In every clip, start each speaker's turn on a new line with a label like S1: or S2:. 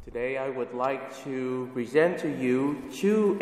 S1: Today I would like to present to you two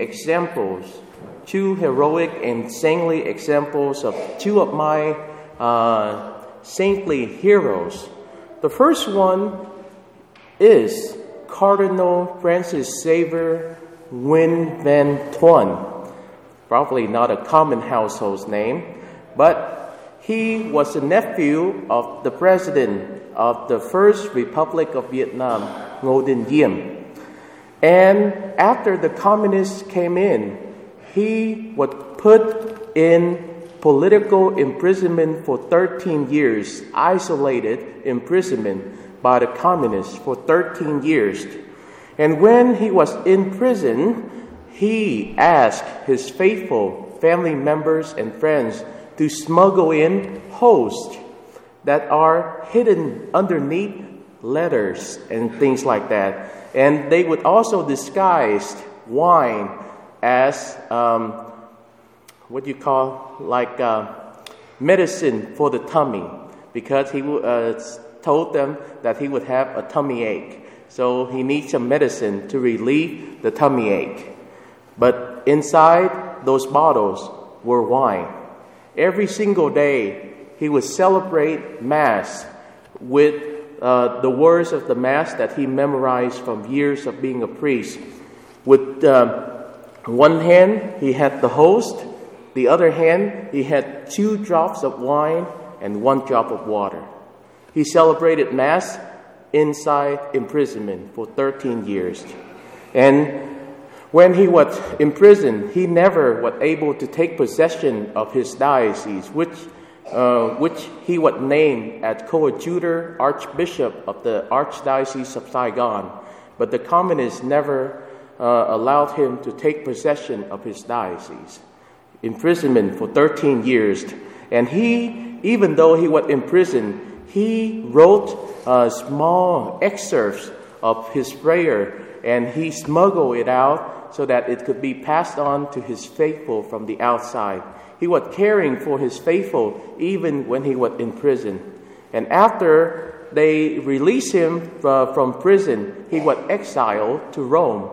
S1: heroic and saintly examples of two of my saintly heroes. The first one is Cardinal Francis Xavier Nguyen Van Thuan. Probably not a common household name, but he was a nephew of the president of the First Republic of Vietnam, Ngo Dinh Diem. And after the communists came in, he was put in political imprisonment for 13 years, isolated imprisonment by the communists for 13 years. And when he was in prison, he asked his faithful family members and friends to smuggle in hosts that are hidden underneath letters and things like that. And they would also disguise wine as medicine for the tummy, because he told them that he would have a tummy ache. So he needs some medicine to relieve the tummy ache. But inside those bottles were wine. Every single day, he would celebrate Mass with the words of the Mass that he memorized from years of being a priest. With one hand, he had the host. The other hand, he had 2 drops of wine and 1 drop of water. He celebrated Mass inside imprisonment for 13 years. And when he was in prison, he never was able to take possession of his diocese, which he was named as coadjutor archbishop of the Archdiocese of Saigon. But the communists never allowed him to take possession of his diocese. Imprisonment for 13 years. And he, even though he was in prison, he wrote small excerpts of his prayer, and he smuggled it out so that it could be passed on to his faithful from the outside. He was caring for his faithful even when he was in prison. And after they released him from prison, he was exiled to Rome.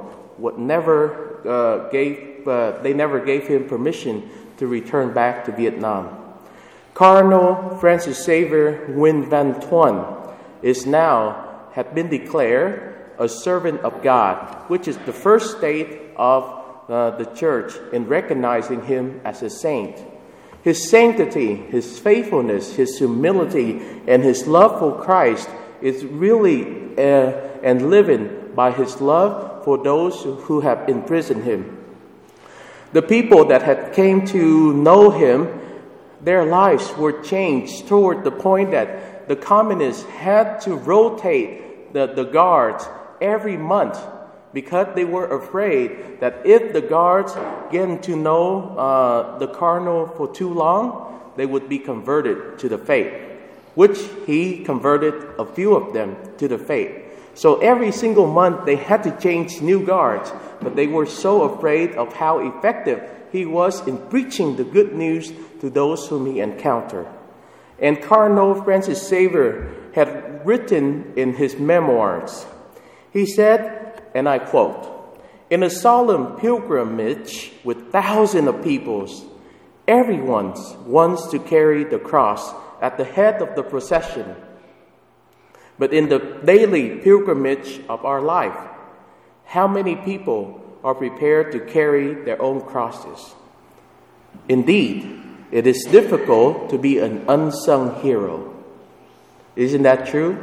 S1: They never gave him permission to return back to Vietnam. Cardinal Francis Xavier Nguyen Van Thuan had been declared a servant of God, which is the first state of the church in recognizing him as a saint. His sanctity, his faithfulness, his humility, and his love for Christ is really and living by his love for those who have imprisoned him. The people that had came to know him, their lives were changed toward the point that the communists had to rotate the guards every month, because they were afraid that if the guards get to know the cardinal for too long, they would be converted to the faith, which he converted a few of them to the faith. So every single month they had to change new guards, but they were so afraid of how effective he was in preaching the good news to those whom he encountered. And Cardinal Francis Xavier had written in his memoirs, he said, and I quote, "In a solemn pilgrimage with thousands of peoples, everyone wants to carry the cross at the head of the procession. But in the daily pilgrimage of our life, how many people are prepared to carry their own crosses? Indeed, it is difficult to be an unsung hero." Isn't that true?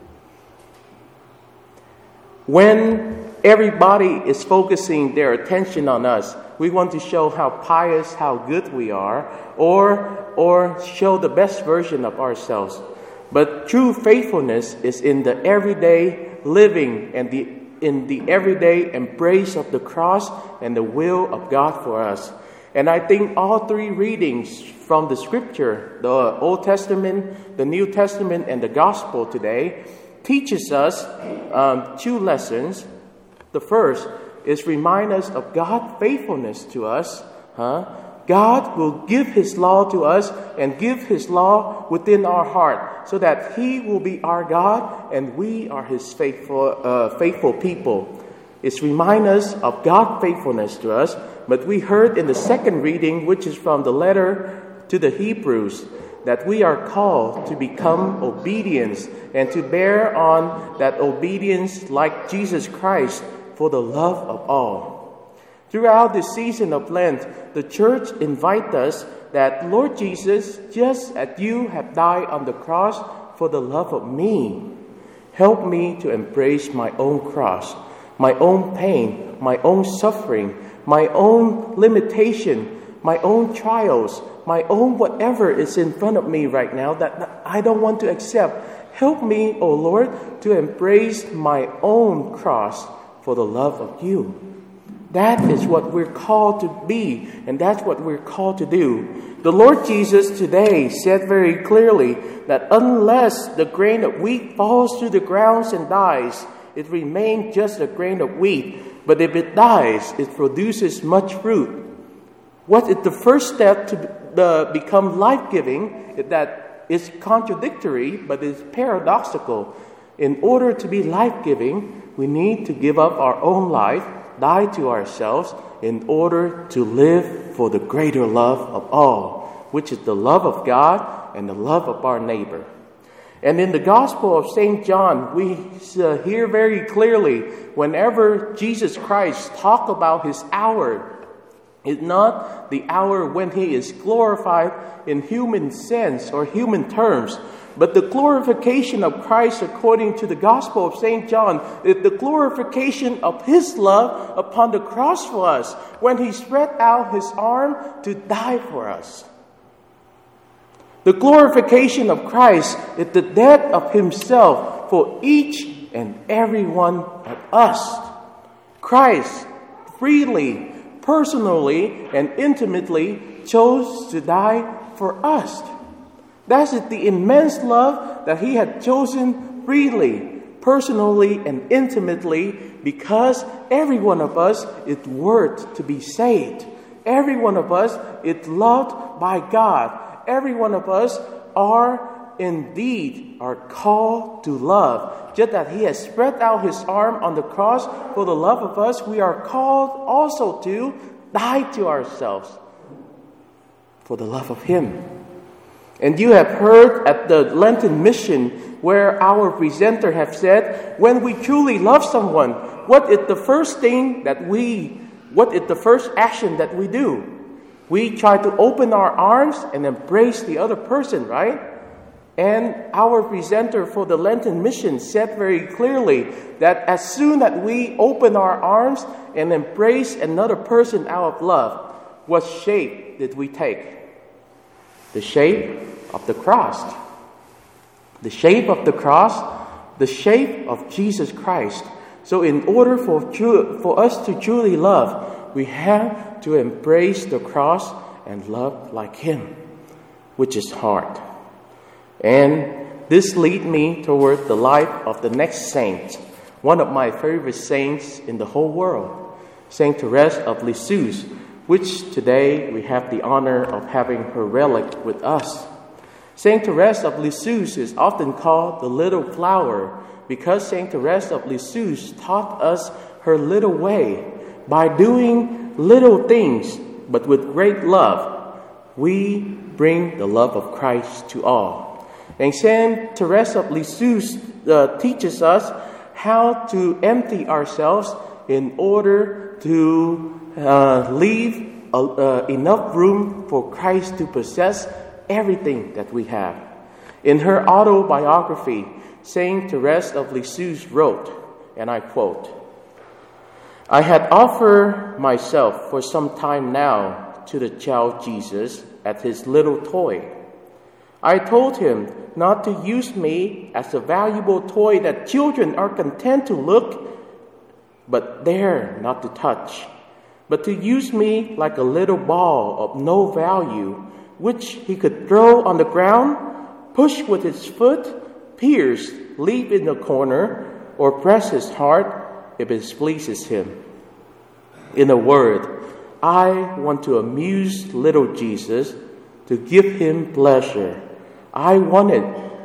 S1: When everybody is focusing their attention on us, we want to show how pious, how good we are, or show the best version of ourselves. But true faithfulness is in the everyday living and in the everyday embrace of the cross and the will of God for us. And I think all 3 readings from the Scripture, the Old Testament, the New Testament, and the Gospel today, teaches us 2 lessons. The first is remind us of God's faithfulness to us. God will give His law to us and give His law within our heart. so that He will be our God and we are His faithful people. It reminds us of God's faithfulness to us, but we heard in the second reading, which is from the letter to the Hebrews, that we are called to become obedience and to bear on that obedience like Jesus Christ for the love of all. Throughout the season of Lent, the church invites us that, Lord Jesus, just as you have died on the cross for the love of me, help me to embrace my own cross, my own pain, my own suffering, my own limitation, my own trials, my own whatever is in front of me right now that I don't want to accept. Help me, O Lord, to embrace my own cross for the love of you. That is what we're called to be, and that's what we're called to do. The Lord Jesus today said very clearly that unless the grain of wheat falls to the ground and dies, it remains just a grain of wheat. But if it dies, it produces much fruit. What is the first step to become life-giving? That is contradictory, but it's paradoxical. In order to be life-giving, we need to give up our own life, die to ourselves, in order to live for the greater love of all, which is the love of God and the love of our neighbor. And in the Gospel of St. John, we hear very clearly, whenever Jesus Christ talks about His hour, it's not the hour when He is glorified in human sense or human terms, but the glorification of Christ according to the Gospel of St. John is the glorification of His love upon the cross for us, when He spread out His arm to die for us. The glorification of Christ is the death of Himself for each and every one of us. Christ freely, personally, and intimately chose to die for us. That is the immense love that He had chosen freely, personally, and intimately, because every one of us is worth to be saved. Every one of us is loved by God. Every one of us are called to love. Just that He has spread out His arm on the cross for the love of us, we are called also to die to ourselves for the love of Him. And you have heard at the Lenten mission where our presenter have said, when we truly love someone, what is the first action that we do? We try to open our arms and embrace the other person, right? And our presenter for the Lenten mission said very clearly that as soon as we open our arms and embrace another person out of love, what shape did we take? The shape of the cross. The shape of the cross, the shape of Jesus Christ. So in order for us to truly love, we have to embrace the cross and love like Him, which is hard. And this leads me toward the life of the next saint, one of my favorite saints in the whole world, Saint Therese of Lisieux, which today we have the honor of having her relic with us. Saint Therese of Lisieux is often called the little flower because Saint Therese of Lisieux taught us her little way. By doing little things, but with great love, we bring the love of Christ to all. And Saint Therese of Lisieux teaches us how to empty ourselves in order to leave enough room for Christ to possess everything that we have. In her autobiography, Saint Therese of Lisieux wrote, and I quote, "I had offered myself for some time now to the child Jesus as His little toy. I told Him not to use me as a valuable toy that children are content to look, but dare not to touch, but to use me like a little ball of no value, which He could throw on the ground, push with His foot, pierce, leave in the corner, or press His heart if it pleases Him. In a word, I want to amuse little Jesus, to give Him pleasure. I wanted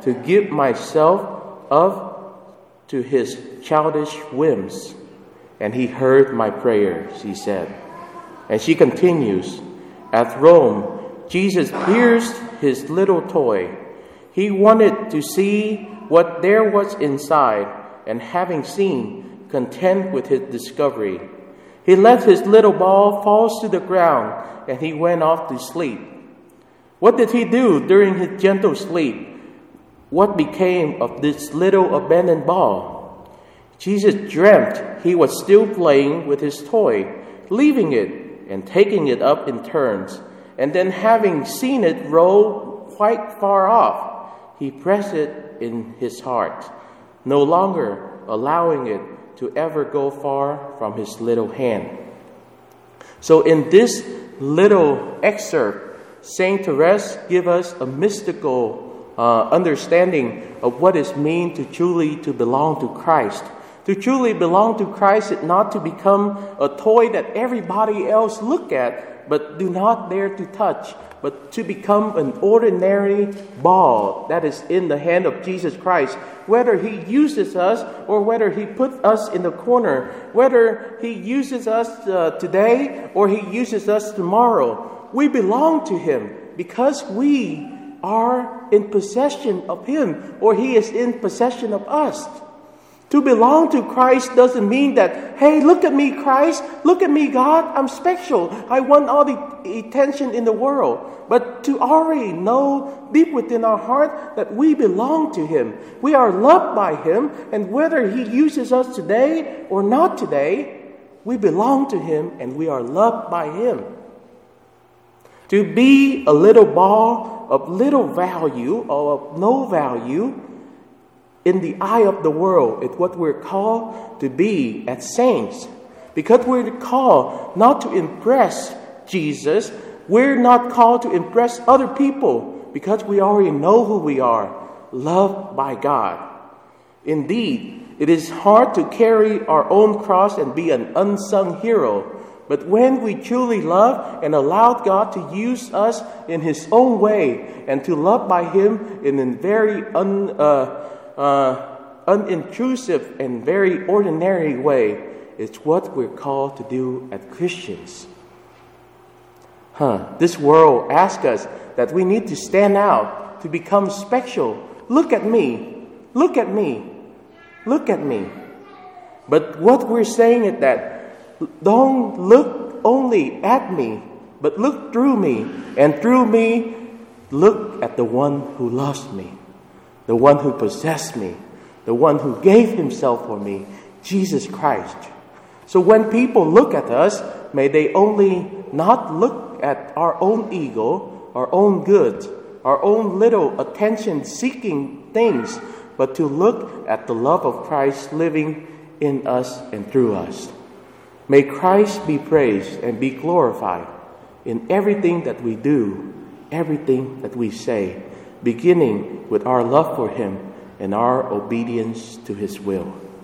S1: to give myself up to his childish whims. And he heard my prayer, she said. And she continues, at Rome, Jesus pierced his little toy. He wanted to see what there was inside, and having seen, content with his discovery, he let his little ball fall to the ground, and he went off to sleep. What did he do during his gentle sleep? What became of this little abandoned ball? Jesus dreamt he was still playing with his toy, leaving it and taking it up in turns, and then having seen it roll quite far off, he pressed it in his heart, no longer allowing it to ever go far from his little hand. So in this little excerpt, Saint Therese gives us a mystical understanding of what it means to truly to belong to Christ. To truly belong to Christ is not to become a toy that everybody else look at but do not dare to touch, but to become an ordinary ball that is in the hand of Jesus Christ. Whether he uses us or whether he puts us in the corner, whether he uses us today or he uses us tomorrow, we belong to him because we are in possession of him, or he is in possession of us. To belong to Christ doesn't mean that, hey, look at me, Christ. Look at me, God. I'm special. I want all the attention in the world. But to already know deep within our heart that we belong to him. We are loved by him. And whether he uses us today or not today, we belong to him and we are loved by him. To be a little ball of little value or of no value in the eye of the world is what we're called to be as saints. Because we're called not to impress Jesus, we're not called to impress other people because we already know who we are, loved by God. Indeed, it is hard to carry our own cross and be an unsung hero. But when we truly love and allow God to use us in his own way and to love by him in a very unintrusive and very ordinary way, it's what we're called to do as Christians. This world asks us that we need to stand out, to become special. Look at me. Look at me. Look at me. But what we're saying is that don't look only at me, but look through me. And through me, look at the one who loves me, the one who possessed me, the one who gave himself for me, Jesus Christ. So when people look at us, may they only not look at our own ego, our own goods, our own little attention-seeking things, but to look at the love of Christ living in us and through us. May Christ be praised and be glorified in everything that we do, everything that we say, beginning with our love for him and our obedience to his will.